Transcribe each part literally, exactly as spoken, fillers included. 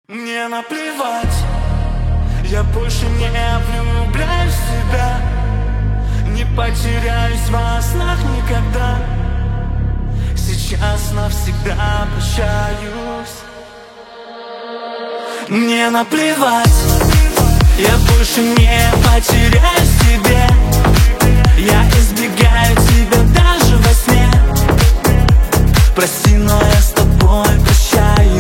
Мне наплевать, я больше не влюбляюсь в себя, не потеряюсь во снах никогда. Сейчас навсегда прощаюсь. Мне наплевать, я больше не потеряюсь в тебе. Я избегаю тебя даже во сне. Прости, но я с тобой прощаюсь.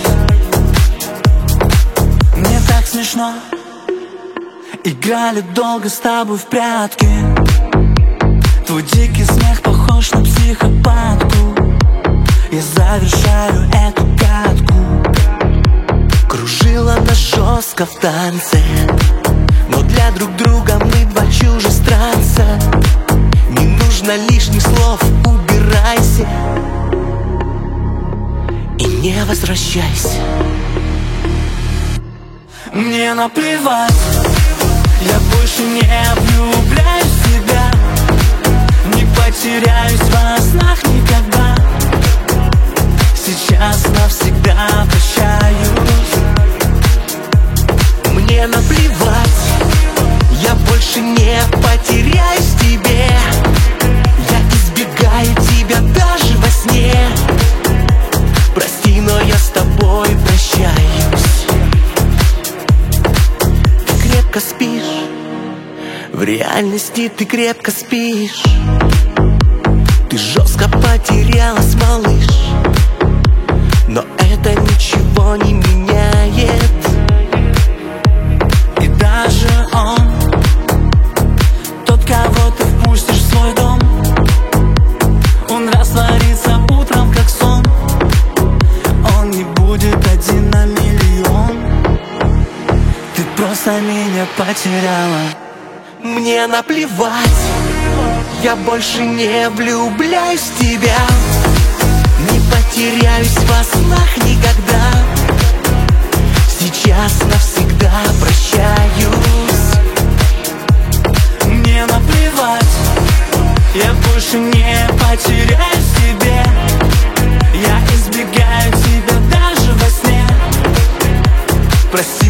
Мне так смешно. Играли долго с тобой в прятки. Твой дикий смех похож на психопатку. Я завершаю эту катку. Кружила нас жестко в танце, но для друг друга мы два чужестранца. Не нужно лишних слов, убирайся и не возвращайся. Мне наплевать, я больше не влюбляюсь в тебя, не потеряюсь во снах никогда. Сейчас навсегда прощаюсь. Мне наплевать, я больше не потеряюсь в тебе. Я избегаю тебя даже во сне. Прости, но я с тобой прощаюсь. Ты крепко спишь, в реальности ты крепко спишь. Ты жестко потерялась, малыш, но это ничего не меняет. И даже он, тот, кого ты впустишь в свой дом, он растворится утром, как сон. Он не будет один на миллион. Ты просто меня потеряла. Мне наплевать, я больше не влюбляюсь в тебя, не потеряюсь во снах никогда. Сейчас навсегда прощаюсь. Мне наплевать, я больше не потеряюсь в тебе. Я избегаю тебя даже во сне. Прости,